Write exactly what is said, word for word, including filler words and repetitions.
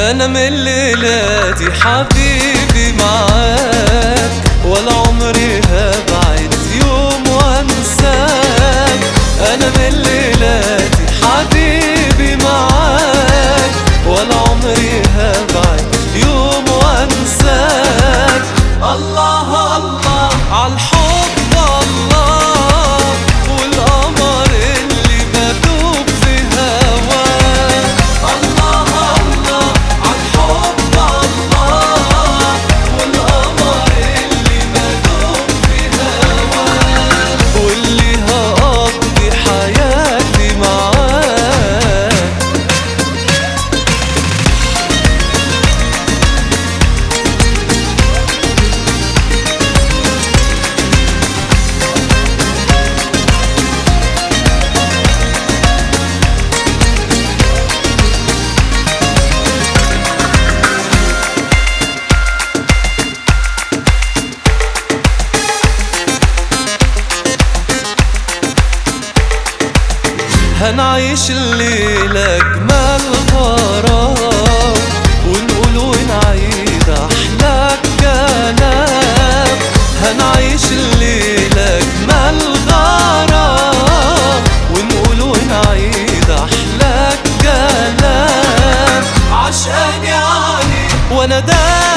أنا من ليلاتي حبيبي معاك، ولا عمري هبعد يوم وانساك. أنا من ليلاتي حبيبي معاك، ولا عمري هبعد يوم وانساك. الله الله عالحب، الله والقمر اللي بدوب في هواه. الله الله عالحب، الله والقمر اللي بدوب في هواه، واللي هقضي حياتي معاه. هنعيش الليلة أجمل غرام، ونقول ونعيد أحلى كلام. هنعيش الليلة أجمل غرام، ونقول ونعيد أحلى كلام. عشقان يعني وأنا دايما